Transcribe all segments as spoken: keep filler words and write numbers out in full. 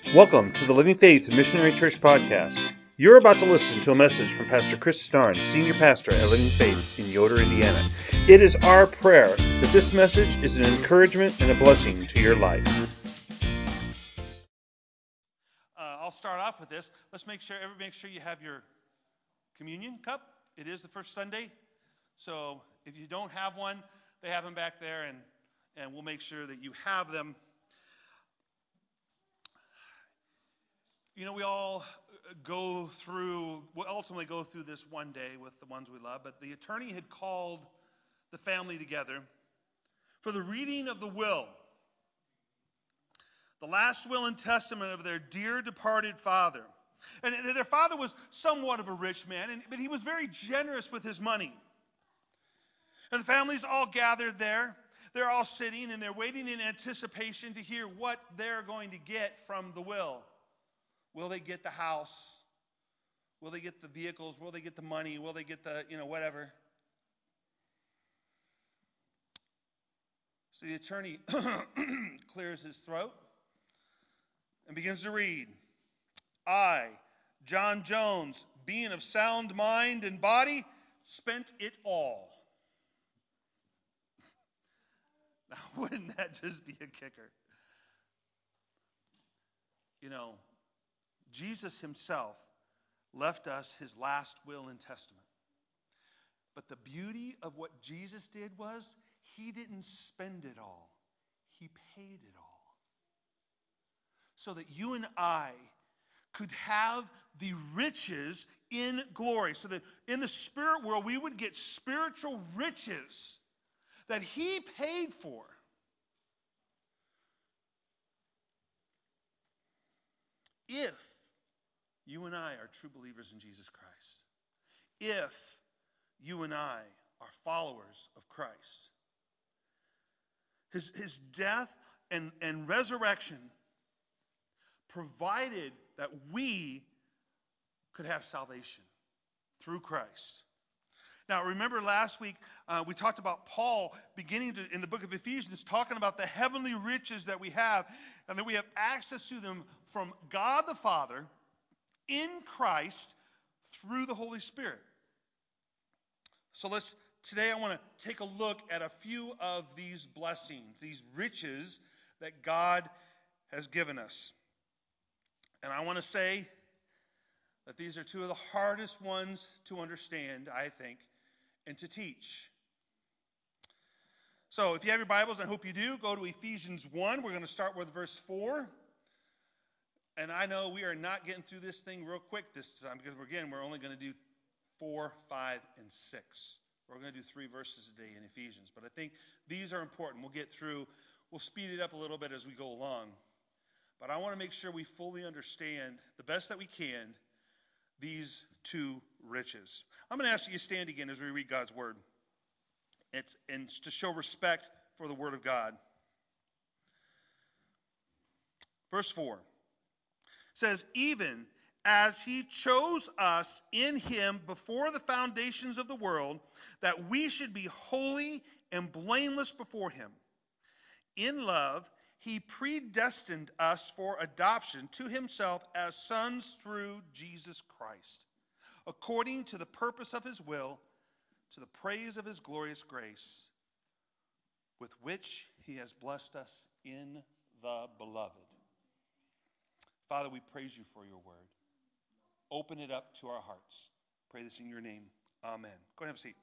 Welcome to the Living Faith Missionary Church podcast. You're about to listen to a message from Pastor Chris Starn, Senior Pastor at Living Faith in Yoder, Indiana. It is our prayer that this message is an encouragement and a blessing to your life. Uh, I'll start off with this. Let's make sure, everybody make sure you have your communion cup. It is the first Sunday, so if you don't have one, they have them back there, and, and we'll make sure that you have them. You know, we all go through, we'll ultimately go through this one day with the ones we love, but the attorney had called the family together for the reading of the will, the last will and testament of their dear departed father. And their father was somewhat of a rich man, but he was very generous with his money. And the family's all gathered there. They're all sitting, and they're waiting in anticipation to hear what they're going to get from the will. Will they get the house? Will they get the vehicles? Will they get the money? Will they get the, you know, whatever? So the attorney clears his throat and begins to read. I, John Jones, being of sound mind and body, spent it all. Now, wouldn't that just be a kicker? You know, Jesus himself left us his last will and testament. But the beauty of what Jesus did was he didn't spend it all. He paid it all. So that you and I could have the riches in glory. So that in the spirit world we would get spiritual riches that he paid for. If you and I are true believers in Jesus Christ, if you and I are followers of Christ, his, his death and, and resurrection provided that we could have salvation through Christ. Now, remember last week uh, we talked about Paul beginning to, in the book of Ephesians, talking about the heavenly riches that we have, and that we have access to them from God the Father in Christ through the Holy Spirit. So let's today I want to take a look at a few of these blessings, these riches that God has given us. And I want to say that these are two of the hardest ones to understand, I think, and to teach. So if you have your Bibles, and I hope you do, go to Ephesians one. We're going to start with verse four. And I know we are not getting through this thing real quick this time because, again, we're only going to do four, five, and six. We're going to do three verses a day in Ephesians. But I think these are important. We'll get through. We'll speed it up a little bit as we go along. But I want to make sure we fully understand, the best that we can, these two riches. I'm going to ask you to stand again as we read God's Word. It's and to show respect for the Word of God. Verse four says, even as he chose us in him before the foundations of the world, that we should be holy and blameless before him. In love, he predestined us for adoption to himself as sons through Jesus Christ, according to the purpose of his will, to the praise of his glorious grace, with which he has blessed us in the beloved. Father, we praise you for your word. Open it up to our hearts. Pray this in your name. Amen. Go ahead and have a seat.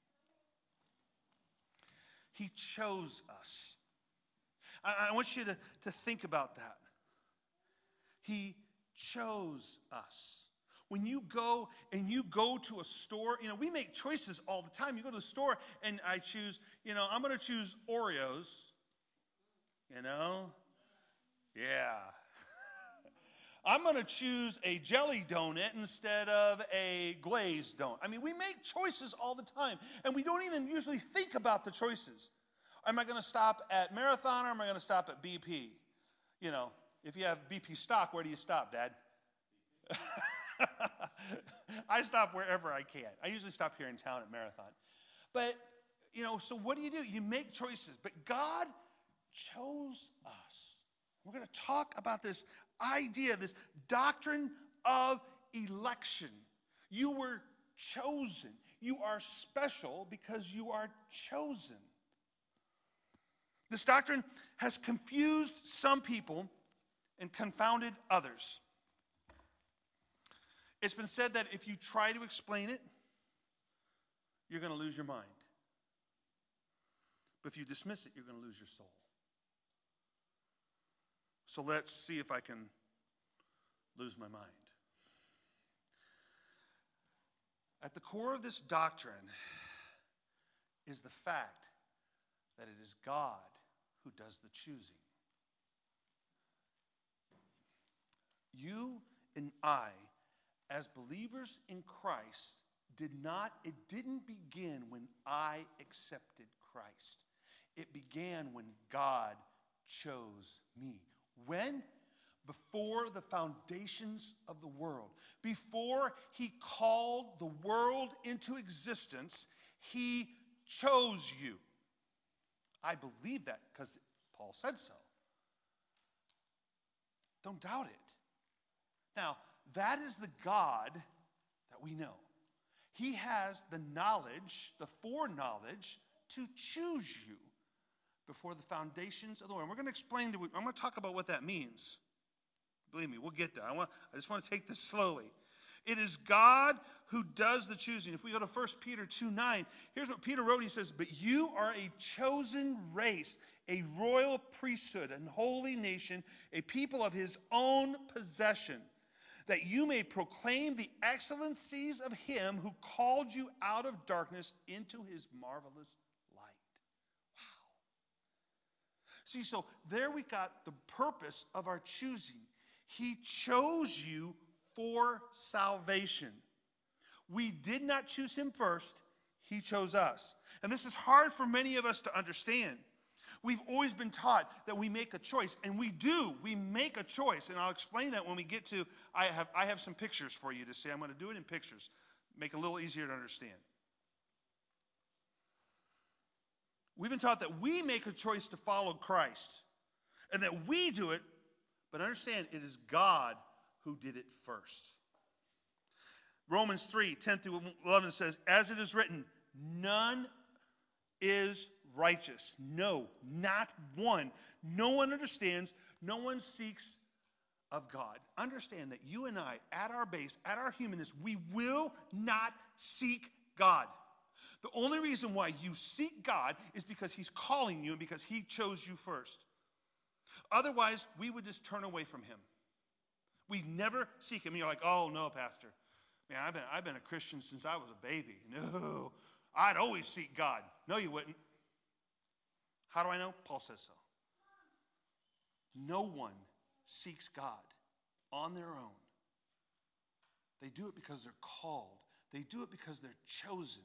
He chose us. I, I want you to, to think about that. He chose us. When you go and you go to a store, you know, we make choices all the time. You go to the store and I choose, you know, I'm going to choose Oreos. You know? Yeah. I'm going to choose a jelly donut instead of a glazed donut. I mean, we make choices all the time, and we don't even usually think about the choices. Am I going to stop at Marathon or am I going to stop at B P? You know, if you have B P stock, where do you stop, Dad? I stop wherever I can. I usually stop here in town at Marathon. But, you know, so what do you do? You make choices. But God chose us. We're going to talk about this idea, this doctrine of election. You were chosen. You are special because you are chosen. This doctrine has confused some people and confounded others. It's been said that if you try to explain it, you're going to lose your mind. But if you dismiss it, you're going to lose your soul. So let's see if I can lose my mind. At the core of this doctrine is the fact that it is God who does the choosing. You and I, as believers in Christ, did not, it didn't begin when I accepted Christ. It began when God chose me. When? Before the foundations of the world. Before he called the world into existence, he chose you. I believe that because Paul said so. Don't doubt it. Now, that is the God that we know. He has the knowledge, the foreknowledge, to choose you before the foundations of the world. And we're going to explain, to, I'm going to talk about what that means. Believe me, we'll get there. I want, I just want to take this slowly. It is God who does the choosing. If we go to First Peter two nine, here's what Peter wrote. He says, "But you are a chosen race, a royal priesthood, an holy nation, a people of his own possession, that you may proclaim the excellencies of him who called you out of darkness into his marvelous light." Wow. See, so there we got the purpose of our choosing. He chose you for salvation. We did not choose him first. He chose us. And this is hard for many of us to understand. We've always been taught that we make a choice, and we do. We make a choice, and I'll explain that when we get to, I have, I have some pictures for you to see. I'm going to do it in pictures. Make it a little easier to understand. We've been taught that we make a choice to follow Christ, and that we do it, but understand it is God who did it first. Romans three ten through eleven says, "As it is written, none is righteous. No, not one. No one understands. No one seeks of God." Understand that you and I, at our base, at our humanness, we will not seek God. The only reason why you seek God is because he's calling you and because he chose you first. Otherwise, we would just turn away from him. We never seek him. You're like, "Oh, no, Pastor. Man, I've been, I've been a Christian since I was a baby. No, I'd always seek God." No, you wouldn't. How do I know? Paul says so. No one seeks God on their own. They do it because they're called. They do it because they're chosen.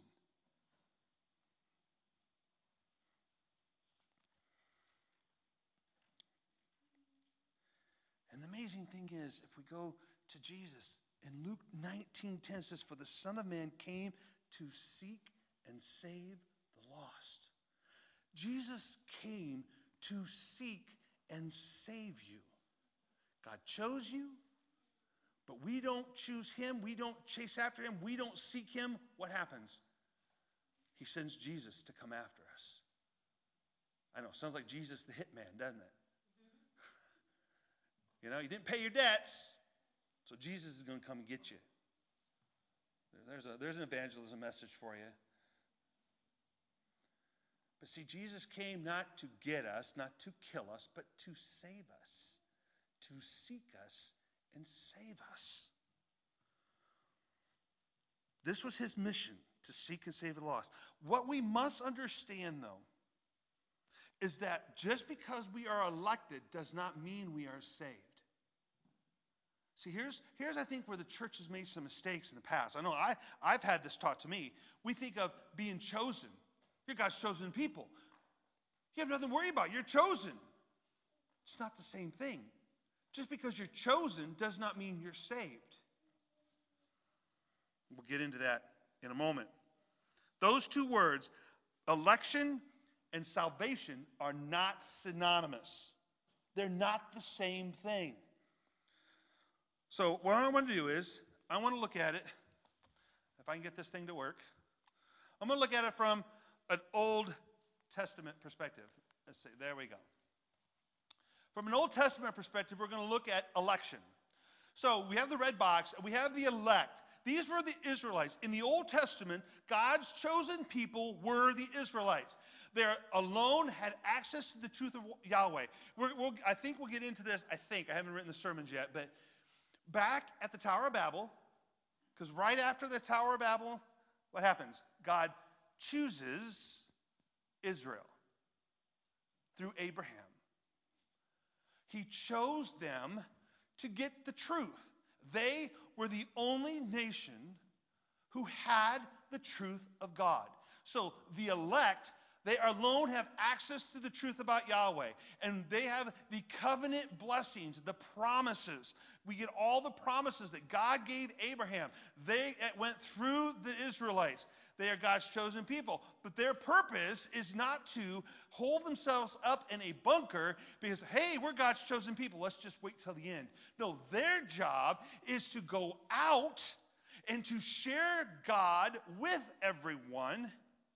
And the amazing thing is, if we go to Jesus, in Luke nineteen ten says, "For the Son of Man came to seek and save the lost." Jesus came to seek and save you. God chose you, but we don't choose him. We don't chase after him. We don't seek him. What happens? He sends Jesus to come after us. I know, sounds like Jesus the hitman, doesn't it? You know, you didn't pay your debts, so Jesus is going to come and get you. There's, a, there's an evangelism message for you. But see, Jesus came not to get us, not to kill us, but to save us, to seek us and save us. This was his mission, to seek and save the lost. What we must understand, though, is that just because we are elected does not mean we are saved. See, here's, here's I think, where the church has made some mistakes in the past. I know I, I've had this taught to me. We think of being chosen. You're God's chosen people. You have nothing to worry about. You're chosen. It's not the same thing. Just because you're chosen does not mean you're saved. We'll get into that in a moment. Those two words, election and salvation, are not synonymous. They're not the same thing. So what I want to do is, I want to look at it, if I can get this thing to work. I'm going to look at it from an Old Testament perspective. Let's see, there we go. From an Old Testament perspective, we're going to look at election. So we have the red box, and we have the elect. These were the Israelites. In the Old Testament, God's chosen people were the Israelites. They alone had access to the truth of Yahweh. We're, we'll, I think we'll get into this. I think. I haven't written the sermons yet. But back at the Tower of Babel, because right after the Tower of Babel, what happens? God chooses Israel through Abraham. He chose them to get the truth. They were the only nation who had the truth of God. So the elect, they alone have access to the truth about Yahweh. And they have the covenant blessings, the promises. We get all the promises that God gave Abraham. They went through the Israelites. They are God's chosen people. But their purpose is not to hold themselves up in a bunker because, hey, we're God's chosen people. Let's just wait till the end. No, their job is to go out and to share God with everyone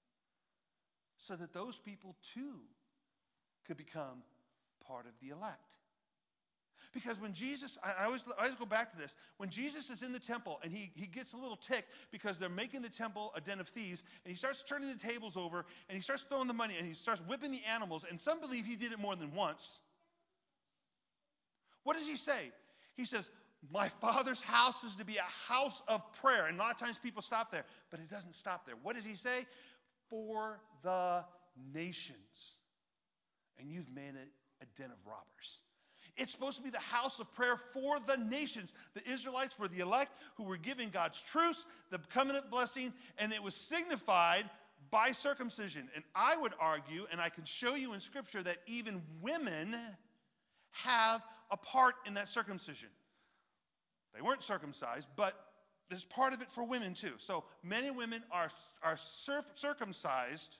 so that those people too could become part of the elect. Because when Jesus, I always, I always go back to this, when Jesus is in the temple and he, he gets a little ticked because they're making the temple a den of thieves, and he starts turning the tables over, and he starts throwing the money, and he starts whipping the animals, and some believe he did it more than once. What does he say? He says, my Father's house is to be a house of prayer. And a lot of times people stop there, but it doesn't stop there. What does he say? For the nations. And you've made it a den of robbers. It's supposed to be the house of prayer for the nations. The Israelites were the elect who were giving God's truth, the covenant blessing, and it was signified by circumcision. And I would argue, and I can show you in Scripture, that even women have a part in that circumcision. They weren't circumcised, but there's part of it for women too. So men and women are, are circumcised.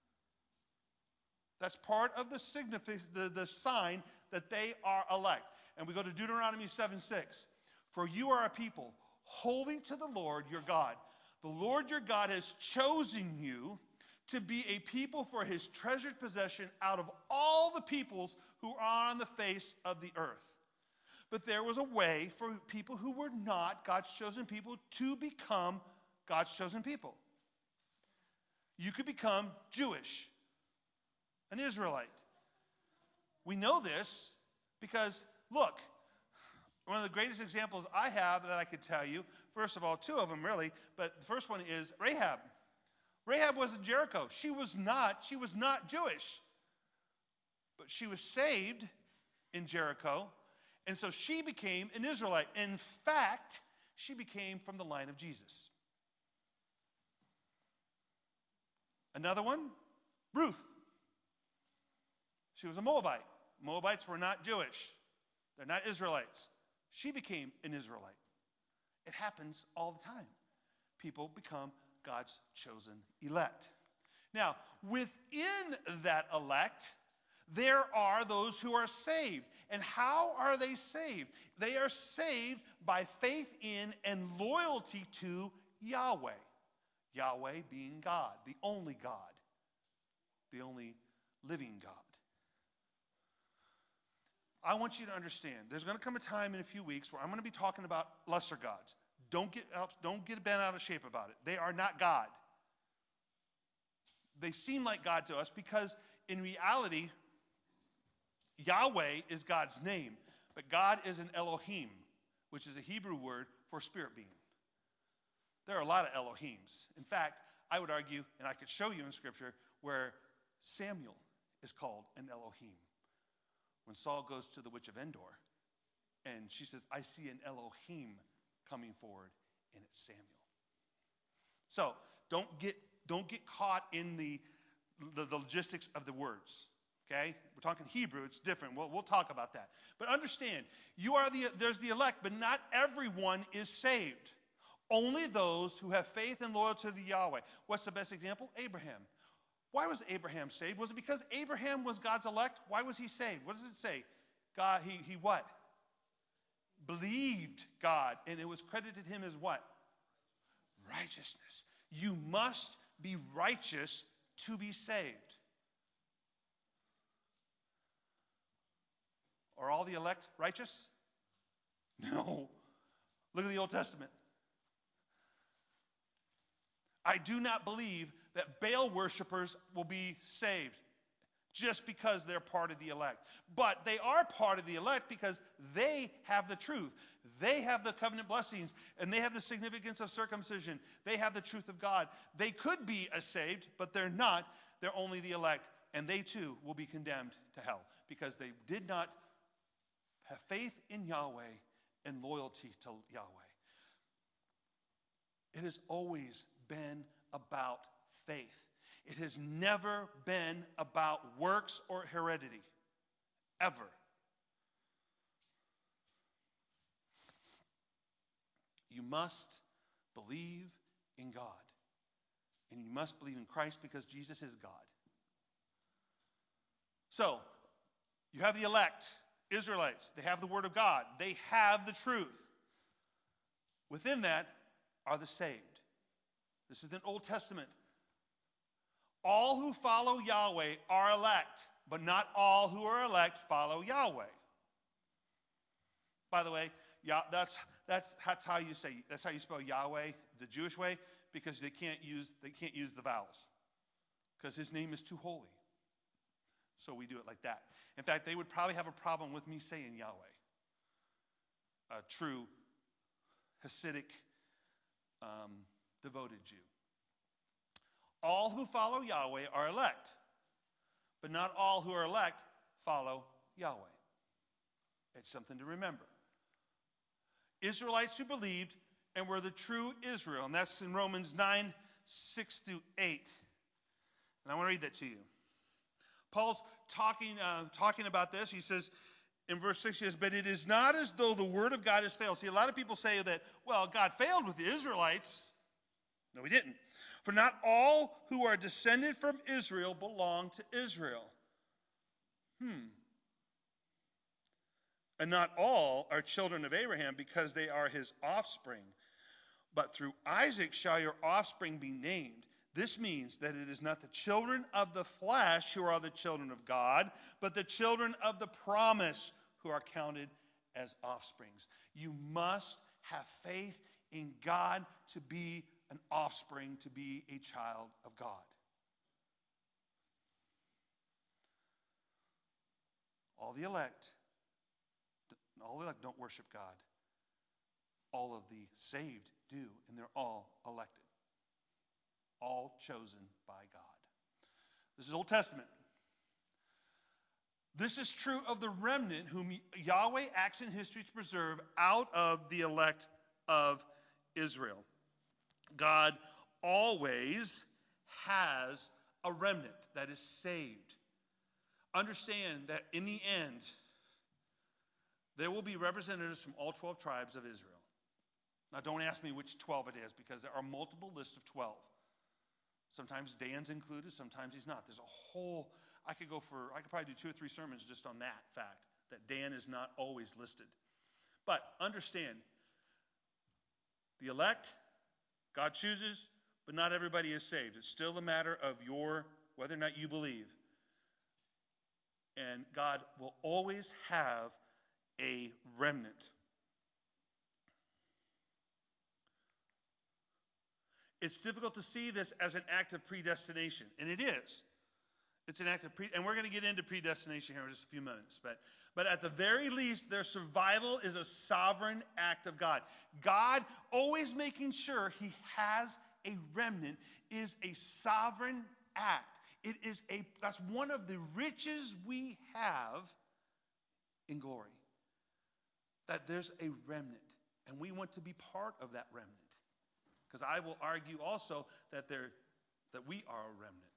That's part of the, signifi- the, the sign that they are elect. And we go to Deuteronomy seven six. For you are a people holy to the Lord your God. The Lord your God has chosen you to be a people for his treasured possession out of all the peoples who are on the face of the earth. But there was a way for people who were not God's chosen people to become God's chosen people. You could become Jewish, an Israelite. We know this because, look, one of the greatest examples I have that I could tell you, first of all, two of them really, but the first one is Rahab. Rahab was in Jericho. She was not, she was not Jewish. But she was saved in Jericho, and so she became an Israelite. In fact, she became from the line of Jesus. Another one, Ruth. She was a Moabite. Moabites were not Jewish. They're not Israelites. She became an Israelite. It happens all the time. People become God's chosen elect. Now, within that elect, there are those who are saved. And how are they saved? They are saved by faith in and loyalty to Yahweh. Yahweh being God, the only God, the only living God. I want you to understand, there's going to come a time in a few weeks where I'm going to be talking about lesser gods. Don't get out, don't get bent out of shape about it. They are not God. They seem like God to us because in reality, Yahweh is God's name, but God is an Elohim, which is a Hebrew word for spirit being. There are a lot of Elohims. In fact, I would argue, and I could show you in Scripture, where Samuel is called an Elohim. When Saul goes to the witch of Endor, and she says, I see an Elohim coming forward, and it's Samuel. So don't get don't get caught in the, the, the logistics of the words. Okay? We're talking Hebrew, it's different. We'll, we'll talk about that. But understand, you are the there's the elect, but not everyone is saved. Only those who have faith and loyalty to the Yahweh. What's the best example? Abraham. Why was Abraham saved? Was it because Abraham was God's elect? Why was he saved? What does it say? God, he, he what? Believed God, and it was credited him as what? Righteousness. You must be righteous to be saved. Are all the elect righteous? No. Look at the Old Testament. I do not believe that Baal worshipers will be saved just because they're part of the elect. But they are part of the elect because they have the truth. They have the covenant blessings, and they have the significance of circumcision. They have the truth of God. They could be saved, but they're not. They're only the elect, and they too will be condemned to hell because they did not have faith in Yahweh and loyalty to Yahweh. It has always been about faith. It has never been about works or heredity. Ever. You must believe in God. And you must believe in Christ because Jesus is God. So, you have the elect, Israelites. They have the Word of God. They have the truth. Within that are the saved. This is an Old Testament. All who follow Yahweh are elect, but not all who are elect follow Yahweh. By the way, yeah, that's that's that's how you say that's how you spell Yahweh the Jewish way, because they can't use they can't use the vowels because his name is too holy. So we do it like that. In fact, they would probably have a problem with me saying Yahweh. A true Hasidic um, devoted Jew. All who follow Yahweh are elect, but not all who are elect follow Yahweh. It's something to remember. Israelites who believed and were the true Israel, and that's in Romans nine, six through eight. And I want to read that to you. Paul's talking, uh, talking about this. He says, in verse six, he says, but it is not as though the word of God has failed. See, a lot of people say that, well, God failed with the Israelites. No, he didn't. For not all who are descended from Israel belong to Israel. Hmm. And not all are children of Abraham because they are his offspring. But through Isaac shall your offspring be named. This means that it is not the children of the flesh who are the children of God, but the children of the promise who are counted as offsprings. You must have faith in God to be an offspring, to be a child of God. All the elect, all the elect don't worship God. All of the saved do, and they're all elected. All chosen by God. This is Old Testament. This is true of the remnant whom Yahweh acts in history to preserve out of the elect of Israel. God always has a remnant that is saved. Understand that in the end, there will be representatives from all twelve tribes of Israel. Now, don't ask me which twelve it is, because there are multiple lists of twelve. Sometimes Dan's included, sometimes he's not. There's a whole, I could go for, I could probably do two or three sermons just on that fact, that Dan is not always listed. But understand, the elect, God chooses, but not everybody is saved. It's still a matter of your, whether or not you believe. And God will always have a remnant. It's difficult to see this as an act of predestination, and it is. It's an act of pre, and we're going to get into predestination here in just a few minutes. But, but at the very least, their survival is a sovereign act of God. God always making sure He has a remnant is a sovereign act. It is a that's one of the riches we have in glory. That there's a remnant, and we want to be part of that remnant. Because I will argue also that there that we are a remnant.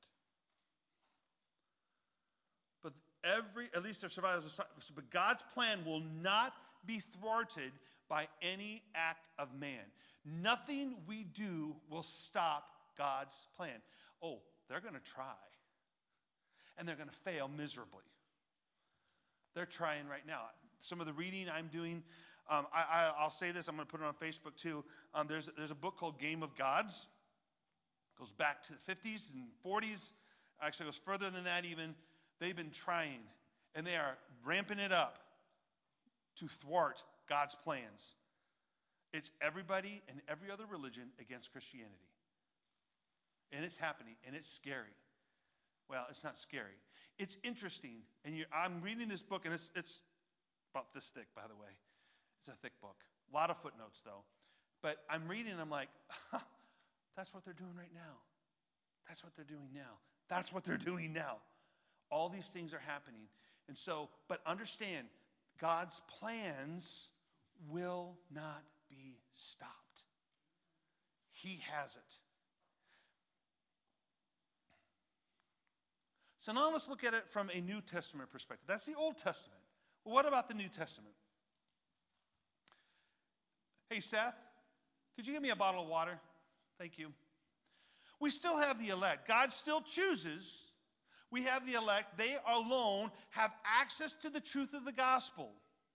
But every, at least their survival, but God's plan will not be thwarted by any act of man. Nothing we do will stop God's plan. Oh, they're going to try. And they're going to fail miserably. They're trying right now. Some of the reading I'm doing, um, I, I, I'll say this, I'm going to put it on Facebook too. Um, there's, there's a book called Game of Gods. It goes back to the fifties and forties. Actually, it goes further than that even. They've been trying, and they are ramping it up to thwart God's plans. It's everybody and every other religion against Christianity. And it's happening, and it's scary. Well, it's not scary. It's interesting. And you, I'm reading this book, and it's, it's about this thick, by the way. It's a thick book. A lot of footnotes, though. But I'm reading, and I'm like, huh, that's what they're doing right now. That's what they're doing now. That's what they're doing now. All these things are happening. And so, but understand, God's plans will not be stopped. He has it. So now let's look at it from a New Testament perspective. That's the Old Testament. Well, what about the New Testament? Hey, Seth, could you give me a bottle of water? Thank you. We still have the elect. God still chooses. We have the elect. They alone have access to the truth of the gospel.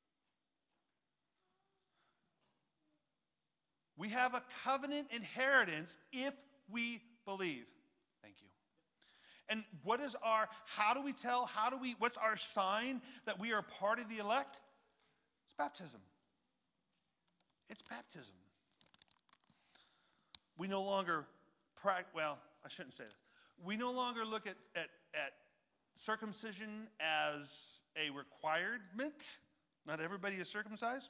We have a covenant inheritance if we believe. Thank you. And what is our, how do we tell, how do we, what's our sign that we are part of the elect? It's baptism. It's baptism. We no longer, well, I shouldn't say this. We no longer look at, at, at circumcision as a requirement. Not everybody is circumcised.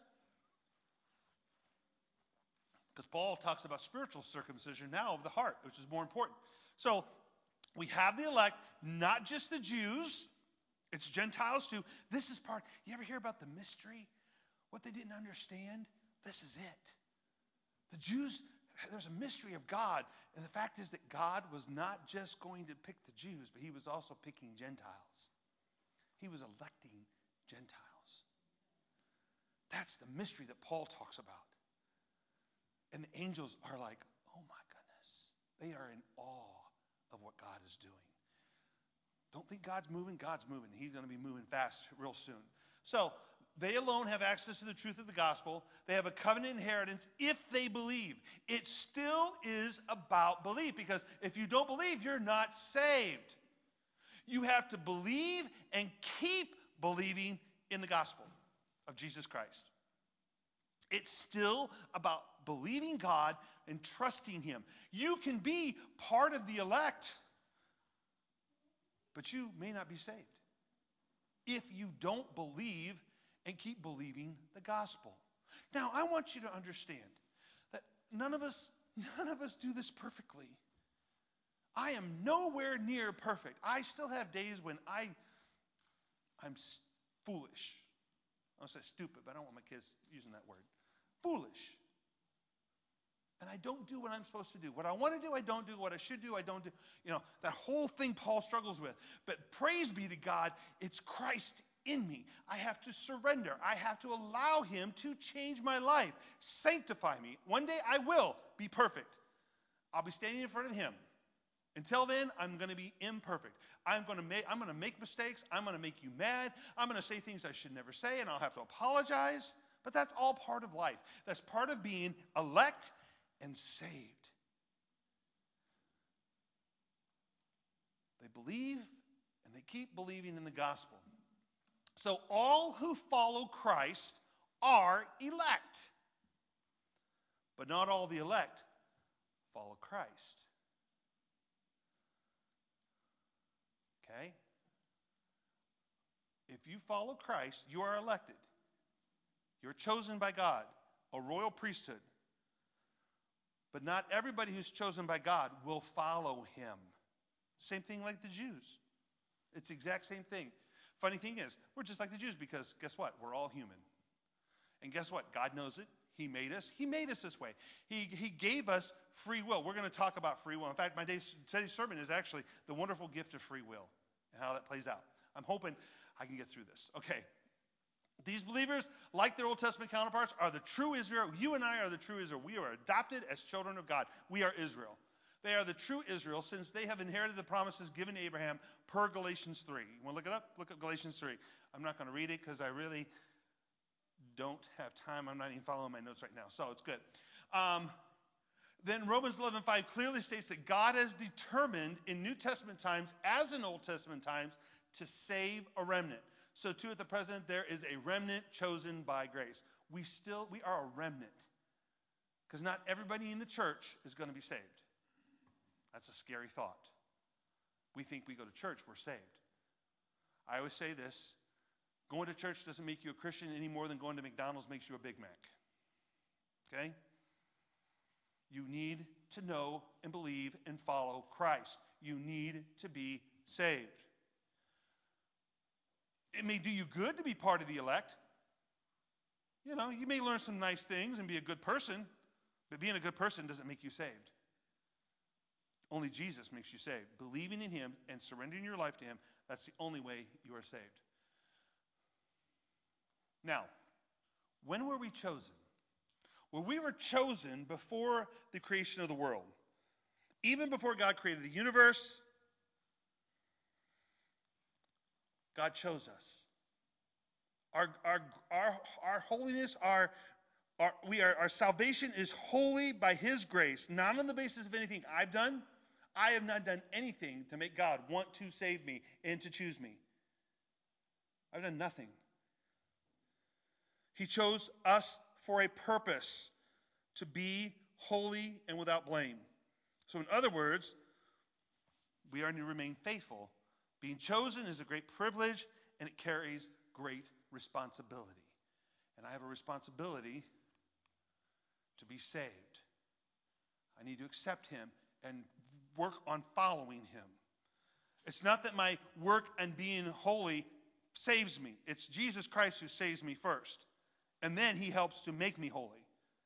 Because Paul talks about spiritual circumcision now of the heart, which is more important. So we have the elect, not just the Jews. It's Gentiles too. This is part. You ever hear about the mystery? What they didn't understand? This is it. The Jews, there's a mystery of God. And the fact is that God was not just going to pick the Jews, but he was also picking Gentiles. He was electing Gentiles. That's the mystery that Paul talks about. And the angels are like, oh my goodness. They are in awe of what God is doing. Don't think God's moving. God's moving. He's going to be moving fast real soon. So they alone have access to the truth of the gospel. They have a covenant inheritance if they believe. It still is about belief, because if you don't believe, you're not saved. You have to believe and keep believing in the gospel of Jesus Christ. It's still about believing God and trusting him. You can be part of the elect, but you may not be saved if you don't believe and keep believing the gospel. Now, I want you to understand that none of us, none of us do this perfectly. I am nowhere near perfect. I still have days when I, I'm foolish. I don't say stupid, but I don't want my kids using that word. Foolish. And I don't do what I'm supposed to do. What I want to do, I don't do. What I should do, I don't do. You know, that whole thing Paul struggles with. But praise be to God, it's Christ in me. I have to surrender. I have to allow him to change my life, sanctify me. One day I will be perfect. I'll be standing in front of him. Until then, I'm going to be imperfect. I'm going to make I'm going to make mistakes. I'm going to make you mad. I'm going to say things I should never say, and I'll have to apologize. But that's all part of life. That's part of being elect and saved. They believe and they keep believing in the gospel. So all who follow Christ are elect. But not all the elect follow Christ. Okay? If you follow Christ, you are elected. You're chosen by God, a royal priesthood. But not everybody who's chosen by God will follow him. Same thing like the Jews. It's the exact same thing. Funny thing is, we're just like the Jews because guess what? We're all human. And guess what? God knows it. He made us. He made us this way. He, he gave us free will. We're going to talk about free will. In fact, my day's, today's sermon is actually the wonderful gift of free will and how that plays out. I'm hoping I can get through this. Okay. These believers, like their Old Testament counterparts, are the true Israel. You and I are the true Israel. We are adopted as children of God. We are Israel. They are the true Israel, since they have inherited the promises given to Abraham per Galatians three. You want to look it up? Look up Galatians three. I'm not going to read it because I really don't have time. I'm not even following my notes right now, so it's good. Um, then Romans eleven five clearly states that God has determined in New Testament times, as in Old Testament times, to save a remnant. So too at the present, there is a remnant chosen by grace. We still, we are a remnant. Because not everybody in the church is going to be saved. That's a scary thought. We think we go to church, we're saved. I always say this, going to church doesn't make you a Christian any more than going to McDonald's makes you a Big Mac. Okay? You need to know and believe and follow Christ. You need to be saved. It may do you good to be part of the elect. You know, you may learn some nice things and be a good person, but being a good person doesn't make you saved. Only Jesus makes you saved. Believing in him and surrendering your life to him, that's the only way you are saved. Now, when were we chosen? Well, we were chosen before the creation of the world. Even before God created the universe, God chose us. Our, our, our, our holiness, our, our, we are, our salvation is holy by his grace, not on the basis of anything I've done. I have not done anything to make God want to save me and to choose me. I've done nothing. He chose us for a purpose, to be holy and without blame. So in other words, we are to remain faithful. Being chosen is a great privilege, and it carries great responsibility. And I have a responsibility to be saved. I need to accept him and work on following him. It's not that my work and being holy saves me. It's Jesus Christ who saves me first. And then he helps to make me holy.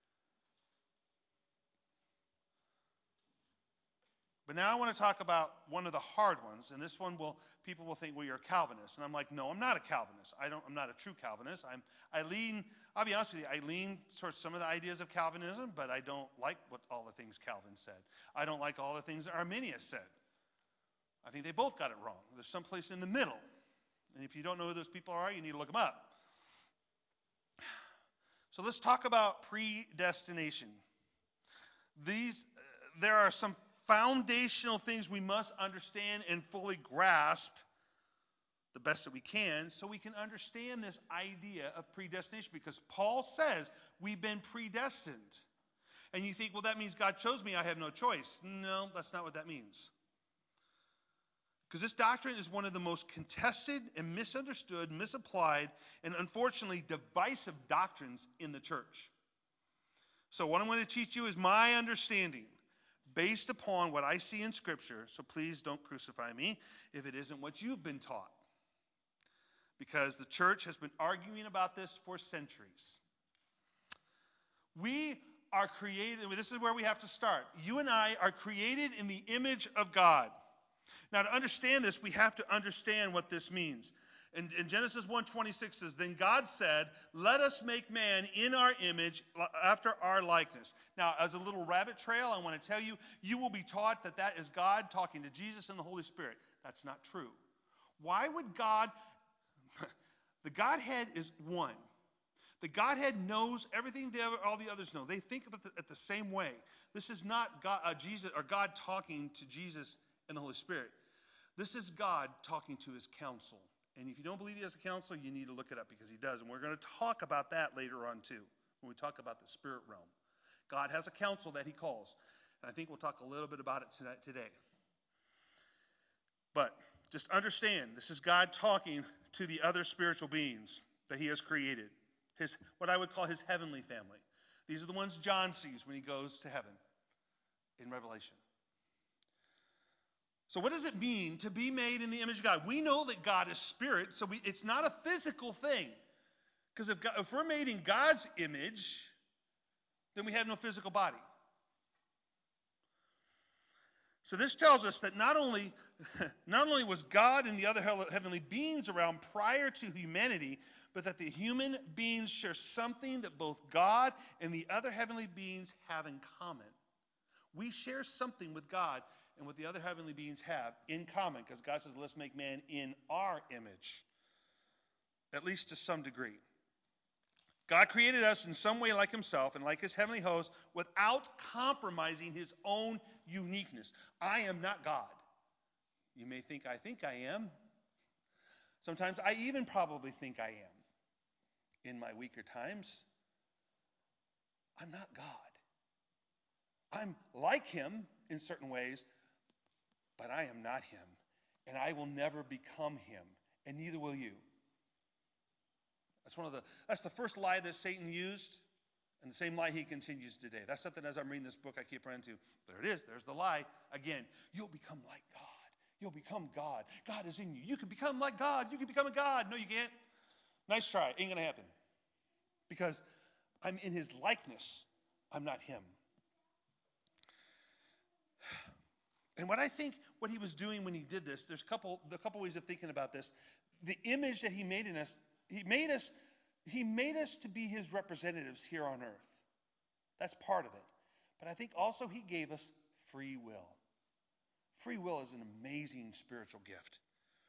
But now I want to talk about one of the hard ones, and this one will people will think, well, you're a Calvinist, and I'm like, no, I'm not a Calvinist. I don't. I'm not a true Calvinist. I'm. I lean. I'll be honest with you. I lean towards some of the ideas of Calvinism, but I don't like what all the things Calvin said. I don't like all the things that Arminius said. I think they both got it wrong. There's someplace in the middle, and if you don't know who those people are, you need to look them up. So let's talk about predestination. These there are some foundational things we must understand and fully grasp the best that we can so we can understand this idea of predestination, because Paul says we've been predestined. And you think, well, that means God chose me, I have no choice. No, that's not what that means. Because this doctrine is one of the most contested and misunderstood, misapplied, and unfortunately divisive doctrines in the church. So what I'm going to teach you is my understanding based upon what I see in Scripture. So please don't crucify me if it isn't what you've been taught. Because the church has been arguing about this for centuries. We are created, this is where we have to start. You and I are created in the image of God. Now, to understand this, we have to understand what this means. In, in Genesis one twenty-six says, then God said, let us make man in our image after our likeness. Now, as a little rabbit trail, I want to tell you, you will be taught that that is God talking to Jesus and the Holy Spirit. That's not true. Why would God, the Godhead is one. The Godhead knows everything the other, all the others know. They think of it the, the same way. This is not God, uh, Jesus or God talking to Jesus and the Holy Spirit. This is God talking to his counsel. And if you don't believe he has a counsel, you need to look it up, because he does. And we're going to talk about that later on too, when we talk about the spirit realm. God has a counsel that he calls. And I think we'll talk a little bit about it today. But just understand, this is God talking to the other spiritual beings that he has created. His, what I would call his heavenly family. These are the ones John sees when he goes to heaven in Revelation. So what does it mean to be made in the image of God? We know that God is spirit, so we, it's not a physical thing. Because if, if we're made in God's image, then we have no physical body. So this tells us that not only, not only was God and the other heavenly beings around prior to humanity, but that the human beings share something that both God and the other heavenly beings have in common. We share something with God and what the other heavenly beings have in common, because God says, let's make man in our image, at least to some degree. God created us in some way like himself and like his heavenly host without compromising his own uniqueness. I am not God. You may think I think I am. Sometimes I even probably think I am. In my weaker times, I'm not God. I'm like him in certain ways, but I am not him. And I will never become him. And neither will you. That's one of the that's the first lie that Satan used, and the same lie he continues today. That's something as I'm reading this book I keep running to. There it is. There's the lie. Again, you'll become like God. You'll become God. God is in you. You can become like God. You can become a God. No, you can't. Nice try. Ain't going to happen. Because I'm in his likeness. I'm not him. And what I think what he was doing when he did this, there's a couple, a couple ways of thinking about this. The image that he made in us, he made us, he made us to be his representatives here on earth. That's part of it. But I think also he gave us free will. Free will is an amazing spiritual gift.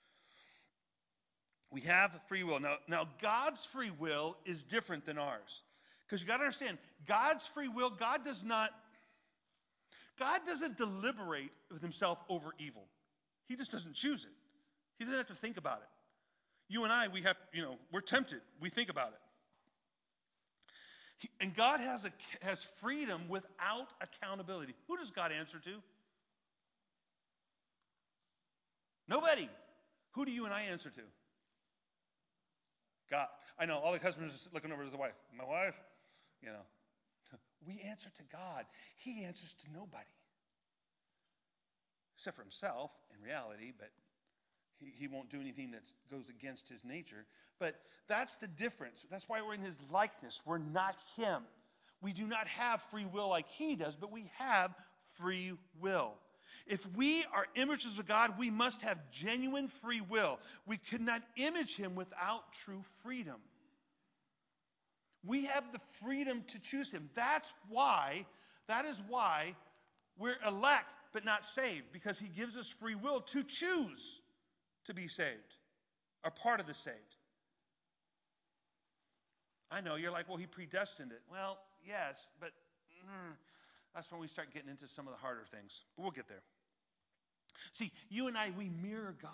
We have free will. Now, now God's free will is different than ours. Because you got to understand, God's free will, God does not, God doesn't deliberate with himself over evil. He just doesn't choose it. He doesn't have to think about it. You and I, we have, you know, we're tempted. We think about it. He, and God has a has freedom without accountability. Who does God answer to? Nobody. Who do you and I answer to? God. I know all the husbands are looking over to the wife. My wife, you know. We answer to God. He answers to nobody. Except for himself, in reality, but he, he won't do anything that goes against his nature. But that's the difference. That's why we're in his likeness. We're not him. We do not have free will like he does, but we have free will. If we are images of God, we must have genuine free will. We could not image him without true freedom. We have the freedom to choose him. That's why, that is why we're elect but not saved, because he gives us free will to choose to be saved, or part of the saved. I know, you're like, well, he predestined it. Well, yes, but mm, that's when we start getting into some of the harder things. But we'll get there. See, you and I, we mirror God.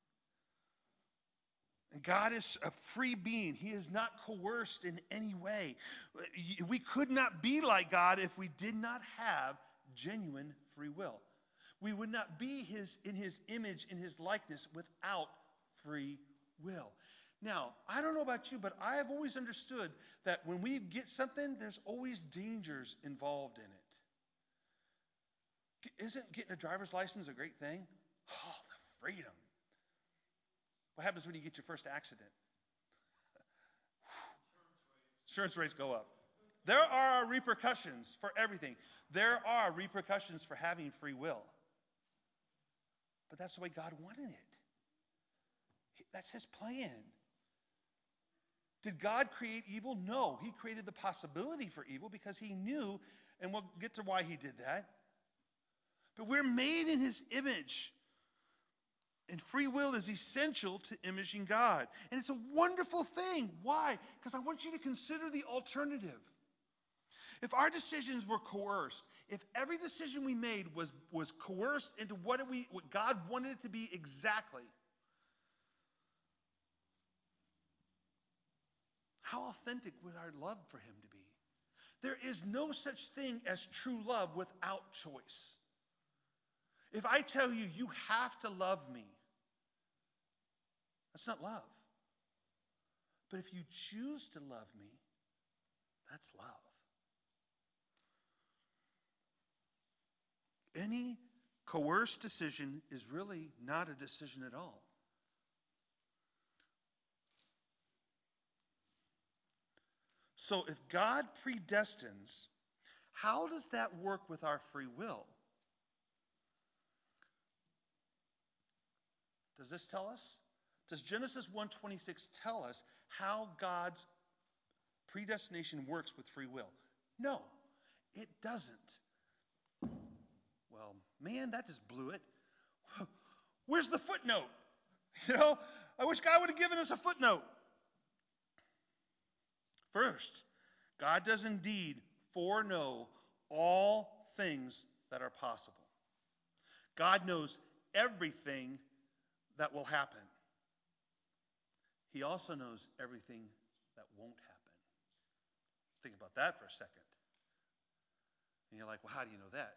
And God is a free being. He is not coerced in any way. We could not be like God if we did not have genuine free will. We would not be his in his image, in his likeness, without free will. Now, I don't know about you, but I have always understood that when we get something, there's always dangers involved in it. Isn't getting a driver's license a great thing? Oh, the freedom. What happens when you get your first accident? Insurance rates go up. There are repercussions for everything. There are repercussions for having free will. But that's the way God wanted it. That's his plan. Did God create evil? No. He created the possibility for evil because he knew, and we'll get to why he did that. But we're made in his image. And free will is essential to imaging God. And it's a wonderful thing. Why? Because I want you to consider the alternative. If our decisions were coerced, if every decision we made was, was coerced into what, we, what God wanted it to be exactly, how authentic would our love for him to be? There is no such thing as true love without choice. If I tell you, you have to love me, that's not love. But if you choose to love me, that's love. Any coerced decision is really not a decision at all. So if God predestines, how does that work with our free will? Does this tell us? Does Genesis one twenty-six tell us how God's predestination works with free will? No, it doesn't. Well, man, that just blew it. Where's the footnote? You know, I wish God would have given us a footnote. First, God does indeed foreknow all things that are possible. God knows everything that will happen. He also knows everything that won't happen. Think about that for a second. And you're like, well, how do you know that?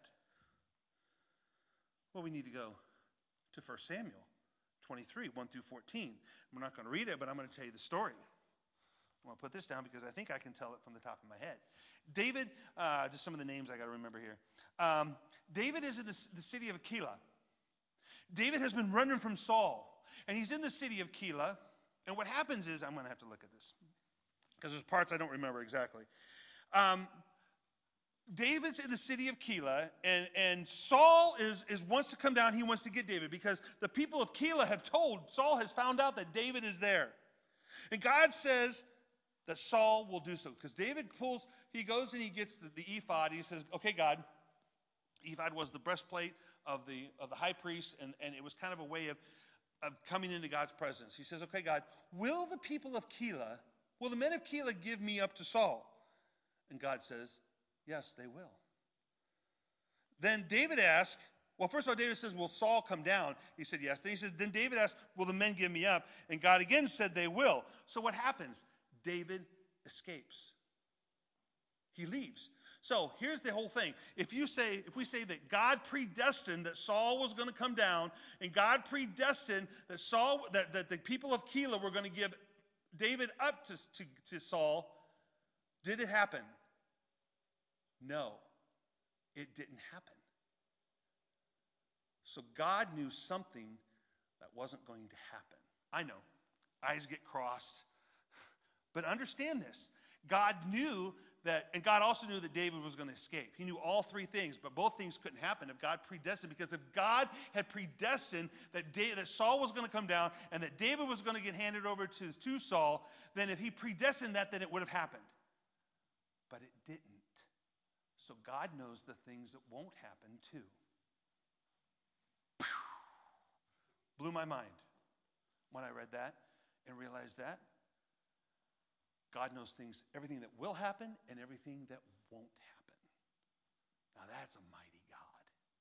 Well, we need to go to First Samuel twenty-three, one through fourteen. We're not going to read it, but I'm going to tell you the story. I'm going to put this down because I think I can tell it from the top of my head. David, uh, just some of the names I got to remember here. Um, David is in the, the city of Keilah. David has been running from Saul, and he's in the city of Keilah. And what happens is, I'm going to have to look at this because there's parts I don't remember exactly. Um, David's in the city of Keilah, and, and Saul is, is wants to come down. He wants to get David because the people of Keilah have told, Saul has found out that David is there. And God says that Saul will do so. Because David pulls, he goes and he gets the, the ephod. He says, okay, God, ephod was the breastplate of the of the high priest, and, and it was kind of a way of, of coming into God's presence. He says, okay, God, will the people of Keilah, will the men of Keilah give me up to Saul? And God says, yes, they will. Then David asked, well, first of all, David says, will Saul come down? He said, yes. Then he says, then David asked, will the men give me up? And God again said, they will. So what happens? David escapes. He leaves. So here's the whole thing. If you say, if we say that God predestined that Saul was going to come down, and God predestined that Saul, that, that the people of Keilah were going to give David up to, to, to Saul, did it happen? No, it didn't happen. So God knew something that wasn't going to happen. I know, eyes get crossed. But understand this. God knew that, and God also knew that David was going to escape. He knew all three things, but both things couldn't happen if God predestined. Because if God had predestined that, David, that Saul was going to come down and that David was going to get handed over to, to Saul, then if he predestined that, then it would have happened. But it didn't. So God knows the things that won't happen too. Blew my mind when I read that and realized that. God knows things, everything that will happen and everything that won't happen. Now that's a mighty God.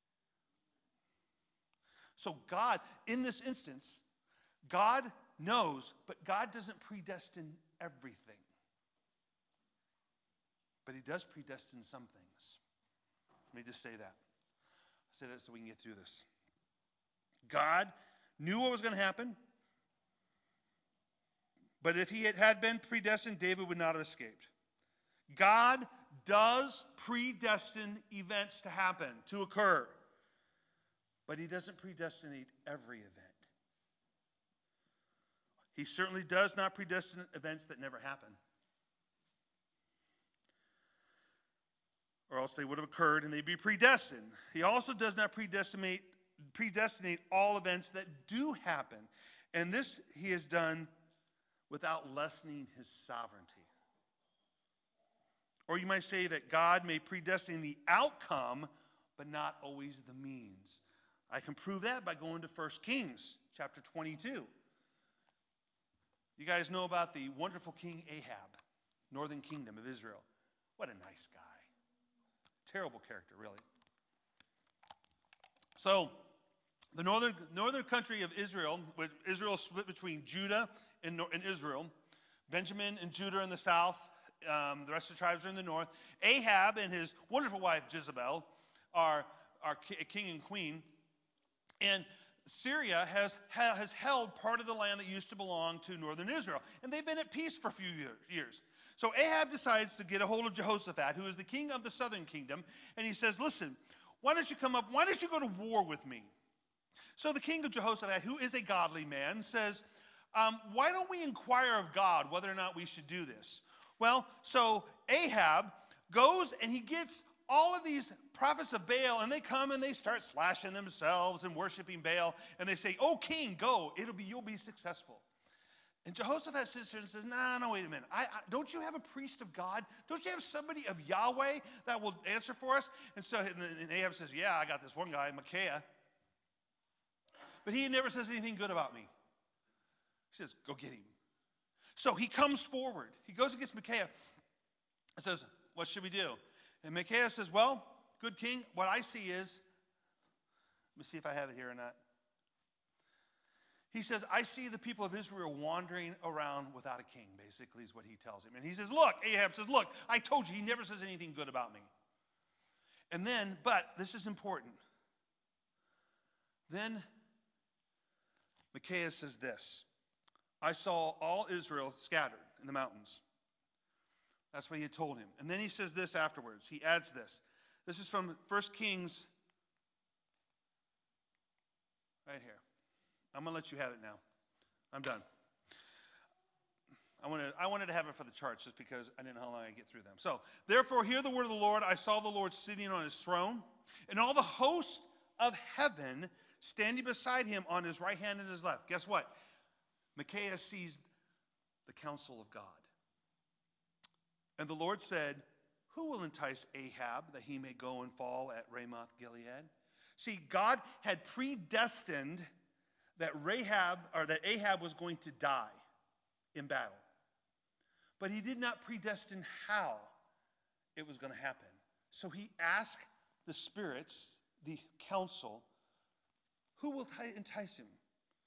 So God, in this instance, God knows, but God doesn't predestine everything. But he does predestine some things. Let me just say that. I'll say that so we can get through this. God knew what was going to happen. But if he had, had been predestined, David would not have escaped. God does predestine events to happen, to occur. But he doesn't predestinate every event. He certainly does not predestine events that never happen. Or else they would have occurred and they'd be predestined. He also does not predestinate, predestinate all events that do happen. And this he has done without lessening his sovereignty. Or you might say that God may predestine the outcome, but not always the means. I can prove that by going to First Kings chapter twenty-two. You guys know about the wonderful King Ahab, northern kingdom of Israel. What a nice guy. Terrible character, really. So, the northern northern country of Israel, Israel split between Judah and, and Israel. Benjamin and Judah in the south. Um, the rest of the tribes are in the north. Ahab and his wonderful wife Jezebel are, are king and queen. And Syria has, has held part of the land that used to belong to northern Israel. And they've been at peace for a few years. So Ahab decides to get a hold of Jehoshaphat, who is the king of the southern kingdom. And he says, listen, why don't you come up, why don't you go to war with me? So the king of Jehoshaphat, who is a godly man, says, um, why don't we inquire of God whether or not we should do this? Well, so Ahab goes and he gets all of these prophets of Baal, and they come and they start slashing themselves and worshiping Baal, and they say, "Oh, king, go! It'll be you'll be successful." And Jehoshaphat sits there and says, no, no, wait a minute. I, I, don't you have a priest of God? Don't you have somebody of Yahweh that will answer for us? And so and, and Ahab says, yeah, I got this one guy, Micaiah. But he never says anything good about me. He says, go get him. So he comes forward. He goes against Micaiah and says, what should we do? And Micaiah says, well, good king, what I see is, let me see if I have it here or not. He says, I see the people of Israel wandering around without a king, basically is what he tells him. And he says, look, Ahab says, look, I told you, he never says anything good about me. And then, but this is important. Then Micaiah says this, I saw all Israel scattered in the mountains. That's what he had told him. And then he says this afterwards. He adds this. This is from First Kings, right here. I'm going to let you have it now. I'm done. I wanted, I wanted to have it for the charts just because I didn't know how long I'd get through them. So, therefore, hear the word of the Lord. I saw the Lord sitting on his throne, and all the host of heaven standing beside him on his right hand and his left. Guess what? Micaiah sees the counsel of God. And the Lord said, who will entice Ahab that he may go and fall at Ramoth Gilead? See, God had predestined that Rahab or that Ahab was going to die in battle. But he did not predestine how it was going to happen. So he asked the spirits, the council, who will entice him?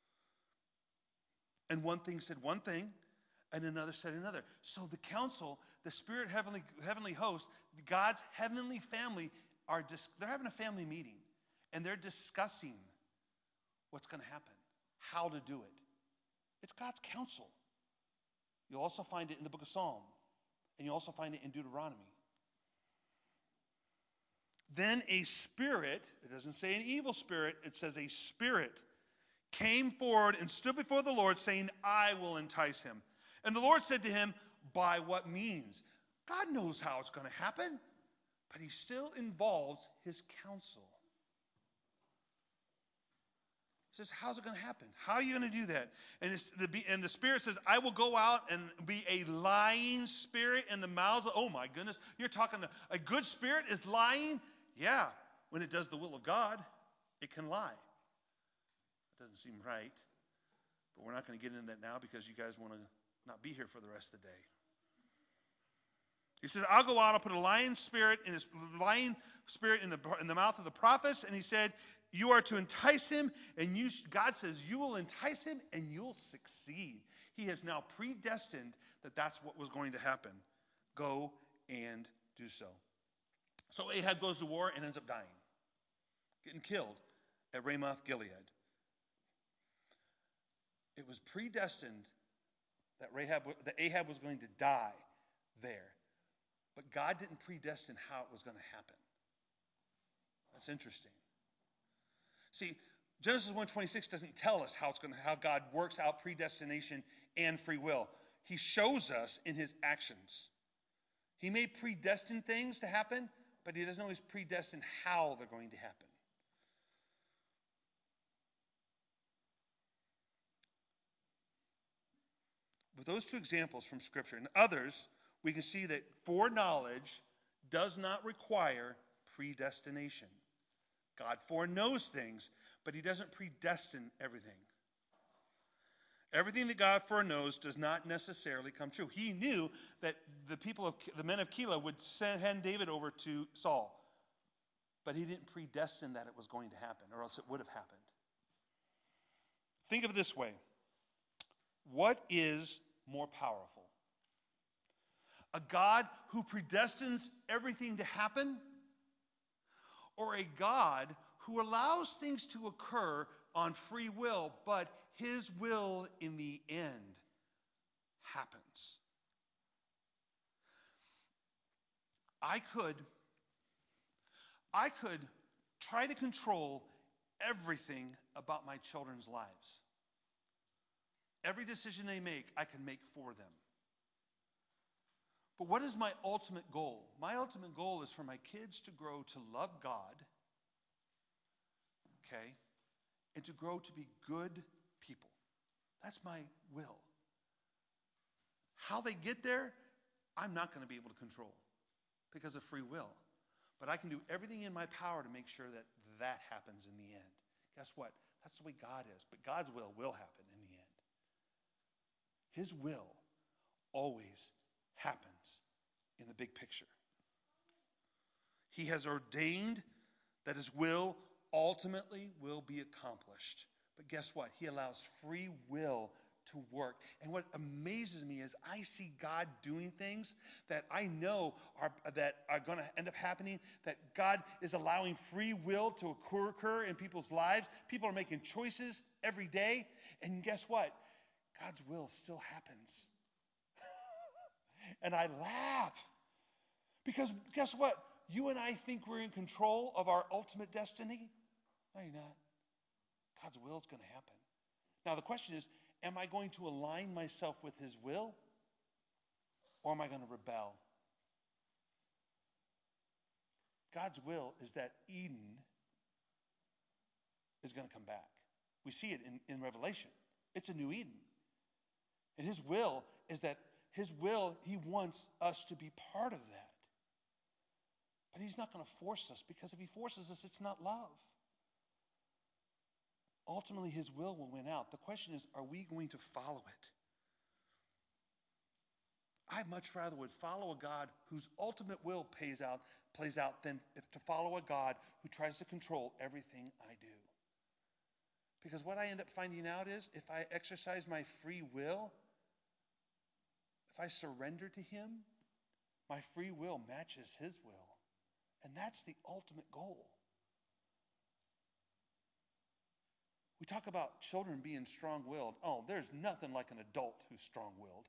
And one thing said one thing, and another said another. So the council, the spirit heavenly heavenly host, God's heavenly family are dis- they're having a family meeting, and they're discussing what's going to happen, how to do it. It's God's counsel. You'll also find it in the book of Psalm, and you'll also find it in Deuteronomy. Then a spirit, it doesn't say an evil spirit, it says a spirit, came forward and stood before the Lord, saying, I will entice him. And the Lord said to him, by what means? God knows how it's going to happen, but he still involves his counsel. He says, how's it going to happen? How are you going to do that? And, it's the, and the Spirit says, I will go out and be a lying spirit in the mouths of, oh my goodness, you're talking, to, a good spirit is lying? Yeah, when it does the will of God, it can lie. It doesn't seem right, but we're not going to get into that now because you guys want to not be here for the rest of the day. He says, I'll go out, I'll put a lying spirit in his lying spirit in the in the mouth of the prophets, and he said, you are to entice him, and you God says you will entice him and you'll succeed. He has now predestined that that's what was going to happen. Go and do so. So Ahab goes to war and ends up dying, getting killed at Ramoth Gilead. It was predestined that Rahab, that Ahab was going to die there. But God didn't predestine how it was going to happen. That's interesting. See, Genesis one twenty-six doesn't tell us how it's going to, how God works out predestination and free will. He shows us in his actions. He may predestine things to happen, but he doesn't always predestine how they're going to happen. With those two examples from Scripture and others, we can see that foreknowledge does not require predestination. God foreknows things, but he doesn't predestine everything. Everything that God foreknows does not necessarily come true. He knew that the people of the men of Keilah would send David over to Saul, but he didn't predestine that it was going to happen, or else it would have happened. Think of it this way. What is more powerful? A God who predestines everything to happen, or a God who allows things to occur on free will, but his will in the end happens? I could, I could try to control everything about my children's lives. Every decision they make, I can make for them. But what is my ultimate goal? My ultimate goal is for my kids to grow to love God, okay, and to grow to be good people. That's my will. How they get there, I'm not going to be able to control because of free will. But I can do everything in my power to make sure that that happens in the end. Guess what? That's the way God is. But God's will will happen in the end. His will always happens in the big picture. He has ordained that his will ultimately will be accomplished. But guess what? He allows free will to work. And what amazes me is I see God doing things that I know are that are going to end up happening, that God is allowing free will to occur, occur in people's lives. People are making choices every day. And guess what? God's will still happens. And I laugh. Because guess what? You and I think we're in control of our ultimate destiny. No, you're not. God's will is going to happen. Now the question is, am I going to align myself with his will? Or am I going to rebel? God's will is that Eden is going to come back. We see it in, in Revelation. It's a new Eden. And his will is that his will, he wants us to be part of that. But he's not going to force us, because if he forces us, it's not love. Ultimately, his will will win out. The question is, are we going to follow it? I much rather would follow a God whose ultimate will pays out, plays out than to follow a God who tries to control everything I do. Because what I end up finding out is, if I exercise my free will, if I surrender to him, my free will matches his will. And that's the ultimate goal. We talk about children being strong-willed. Oh, there's nothing like an adult who's strong-willed.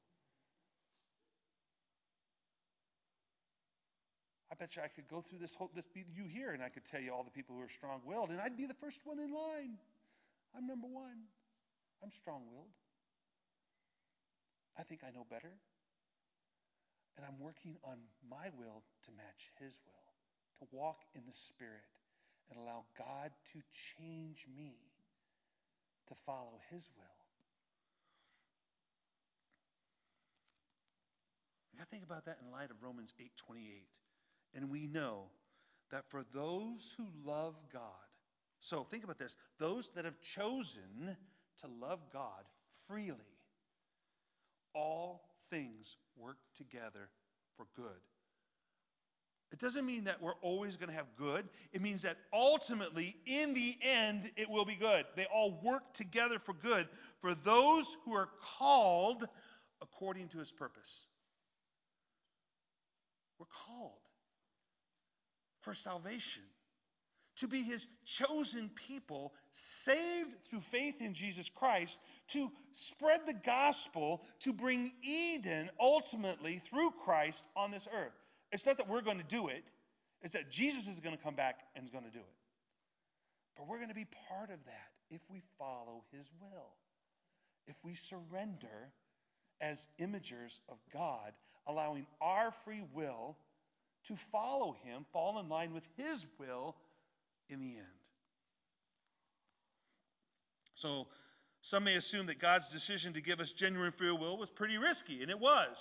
I bet you I could go through this whole, this be you here, and I could tell you all the people who are strong-willed, and I'd be the first one in line. I'm number one. I'm strong-willed. I think I know better. And I'm working on my will to match his will, to walk in the Spirit and allow God to change me to follow his will. I think about that in light of Romans eight twenty-eight. And we know that for those who love God, so think about this, those that have chosen to love God freely, all things work together for good. It doesn't mean that we're always going to have good. It means that ultimately, in the end, it will be good. They all work together for good for those who are called according to his purpose. We're called for salvation, to be his chosen people, saved through faith in Jesus Christ, to spread the gospel, to bring Eden ultimately through Christ on this earth. It's not that we're going to do it. It's that Jesus is going to come back and is going to do it. But we're going to be part of that if we follow his will. If we surrender as imagers of God, allowing our free will to follow him, fall in line with his will in the end. So some may assume that God's decision to give us genuine free will was pretty risky, and it was.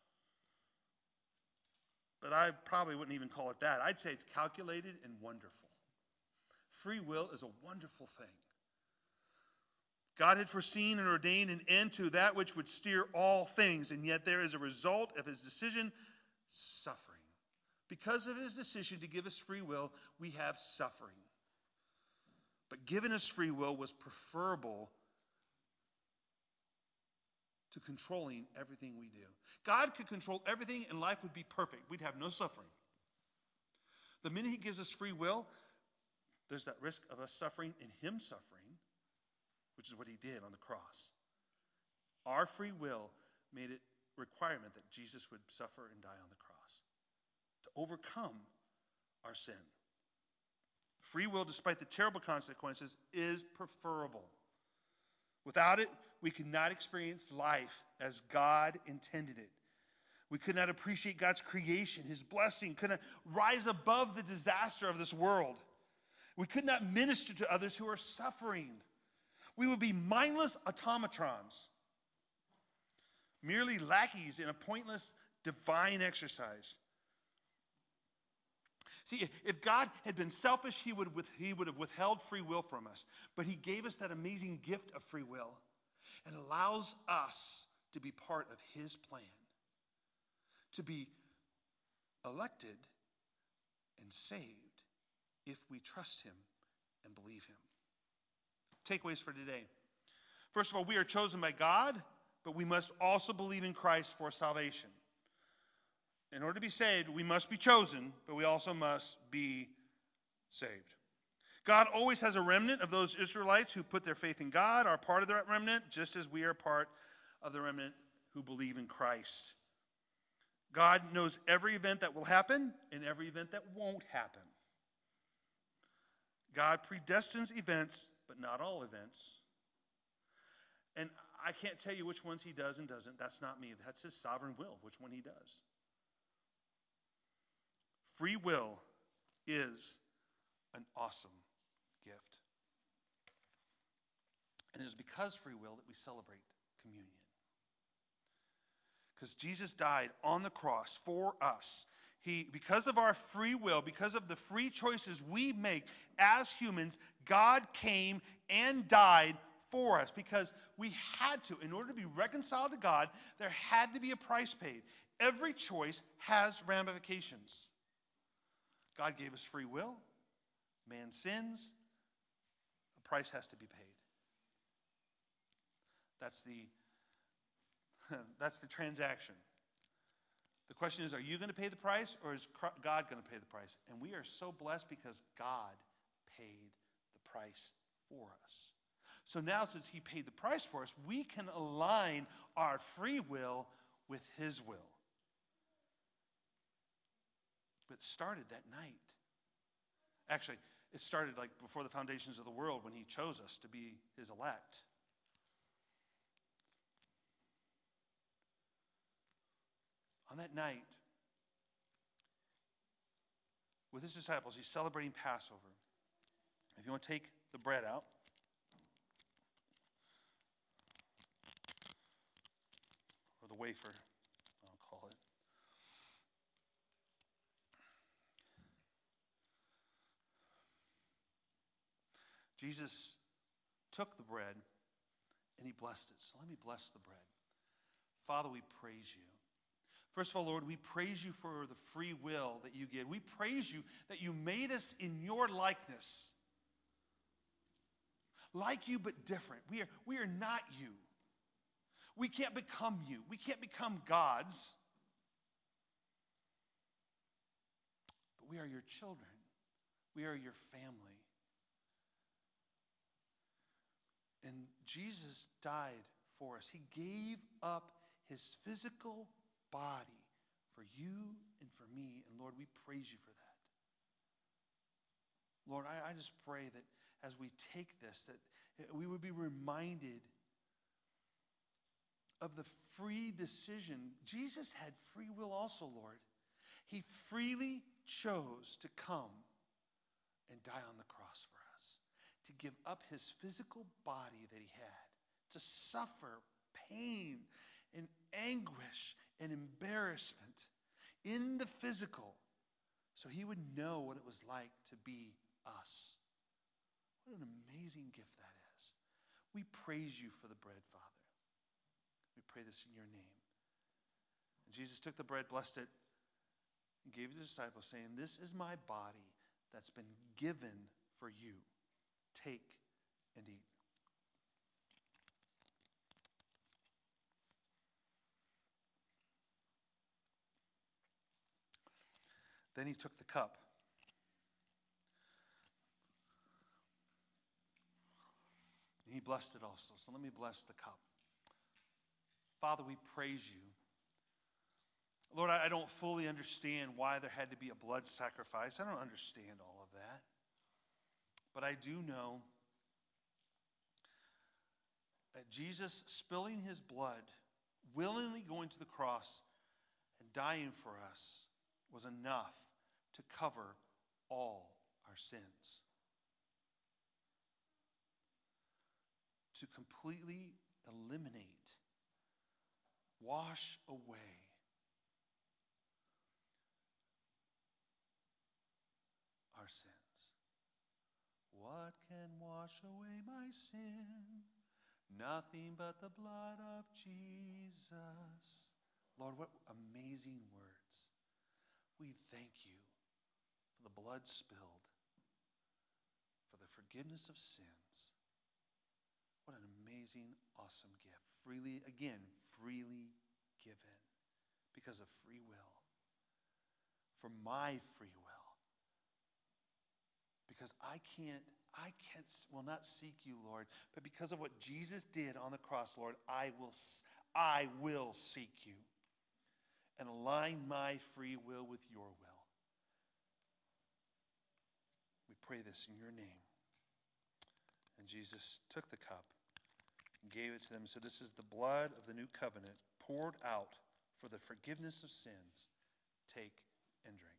But I probably wouldn't even call it that. I'd say it's calculated and wonderful. Free will is a wonderful thing. God had foreseen and ordained an end to that which would steer all things, and yet there is a result of his decision, suffering. Because of his decision to give us free will, we have suffering. But giving us free will was preferable to controlling everything we do. God could control everything and life would be perfect. We'd have no suffering. The minute he gives us free will, there's that risk of us suffering and him suffering, which is what he did on the cross. Our free will made it a requirement that Jesus would suffer and die on the cross to overcome our sin. Free will, despite the terrible consequences, is preferable. Without it, we could not experience life as God intended it. We could not appreciate God's creation, his blessing, could not rise above the disaster of this world. We could not minister to others who are suffering. We would be mindless automatrons. merely lackeys in a pointless divine exercise. See, if God had been selfish, he would, with, he would have withheld free will from us. But he gave us that amazing gift of free will and allows us to be part of his plan, to be elected and saved if we trust him and believe him. Takeaways for today. First of all, we are chosen by God, but we must also believe in Christ for salvation. In order to be saved, we must be chosen, but we also must be saved. God always has a remnant of those Israelites who put their faith in God, are part of that remnant, just as we are part of the remnant who believe in Christ. God knows every event that will happen and every event that won't happen. God predestines events, but not all events. And I can't tell you which ones he does and doesn't. That's not me. That's his sovereign will, which one he does. Free will is an awesome gift. And it is because free will that we celebrate communion. Because Jesus died on the cross for us. He, because of our free will, because of the free choices we make as humans, God came and died for us. Because we had to. In order to be reconciled to God, there had to be a price paid. Every choice has ramifications. God gave us free will. Man sins. A price has to be paid. That's the that's the transaction. The question is, are you going to pay the price or is God going to pay the price? And we are so blessed because God paid the price for us. So now since he paid the price for us, we can align our free will with his will. But it started that night. Actually, it started like before the foundations of the world when he chose us to be his elect. On that night, with his disciples, he's celebrating Passover. If you want to take the bread out. Or the wafer, I'll call it. Jesus took the bread and he blessed it. So let me bless the bread. Father, we praise you. First of all, Lord, we praise you for the free will that you give. We praise you that you made us in your likeness. Like you, but different. We are, we are not you. We can't become you. We can't become gods. But we are your children. We are your family. And Jesus died for us. He gave up his physical body for you and for me. And Lord, we praise you for that. Lord, I, I just pray that as we take this, that we would be reminded of the free decision. Jesus had free will also, Lord. He freely chose to come and die on the cross for us, to give up his physical body that he had, to suffer pain and anguish and embarrassment in the physical so he would know what it was like to be us. What an amazing gift that is. We praise you for the bread, Father. We pray this in your name. And Jesus took the bread, blessed it, and gave it to the disciples, saying, "This is my body that's been given for you. Take and eat." Then he took the cup. And he blessed it also. So let me bless the cup. Father, we praise you. Lord, I don't fully understand why there had to be a blood sacrifice. I don't understand all of that. But I do know that Jesus spilling his blood, willingly going to the cross and dying for us, was enough to cover all our sins. To completely eliminate wash away our sins. What can wash away my sin? Nothing but the blood of Jesus. Lord, what amazing words. We thank you for the blood spilled, for the forgiveness of sins. What an amazing, awesome gift. Freely, again, freely given because of free will. For my free will. Because I can't, I can't, will not seek you, Lord, but because of what Jesus did on the cross, Lord, I will, I will seek you and align my free will with your will. We pray this in your name. And Jesus took the cup and gave it to them and said, this is the blood of the new covenant poured out for the forgiveness of sins. Take and drink.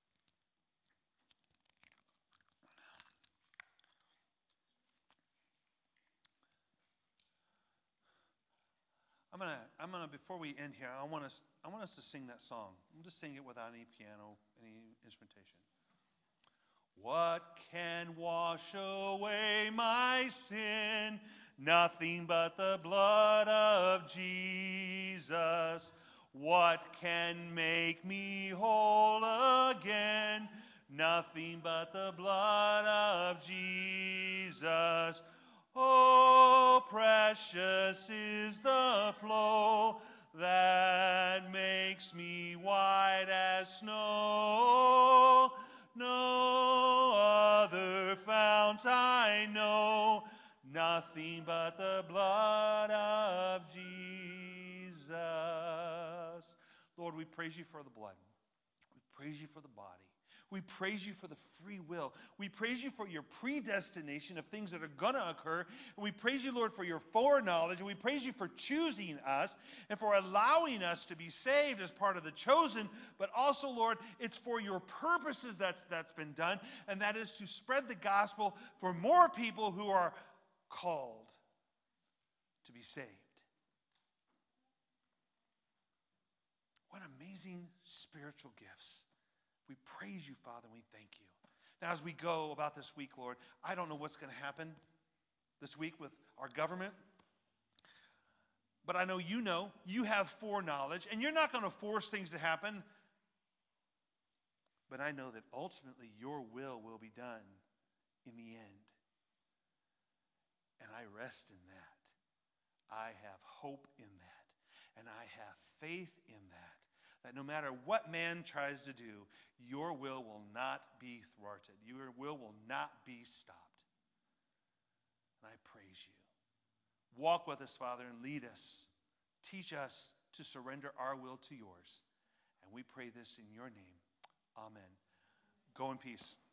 I'm gonna, I'm gonna. Before we end here, I want us, I want us to sing that song. I'm just sing it without any piano, any instrumentation. What can wash away my sin? Nothing but the blood of Jesus. What can make me whole again? Nothing but the blood of Jesus. Oh, precious is the flow that makes me white as snow. No other fount I know, nothing but the blood of Jesus. Lord, we praise you for the blood. We praise you for the body. We praise you for the free will. We praise you for your predestination of things that are going to occur. And we praise you, Lord, for your foreknowledge. And we praise you for choosing us and for allowing us to be saved as part of the chosen. But also, Lord, it's for your purposes that's, that's been done. And that is to spread the gospel for more people who are called to be saved. What amazing spiritual gifts. We praise you, Father, and we thank you. Now, as we go about this week, Lord, I don't know what's going to happen this week with our government. But I know you know. You have foreknowledge, and you're not going to force things to happen. But I know that ultimately your will will be done in the end. And I rest in that. I have hope in that. And I have faith in that. That no matter what man tries to do, your will will not be thwarted. Your will will not be stopped. And I praise you. Walk with us, Father, and lead us. Teach us to surrender our will to yours. And we pray this in your name. Amen. Go in peace.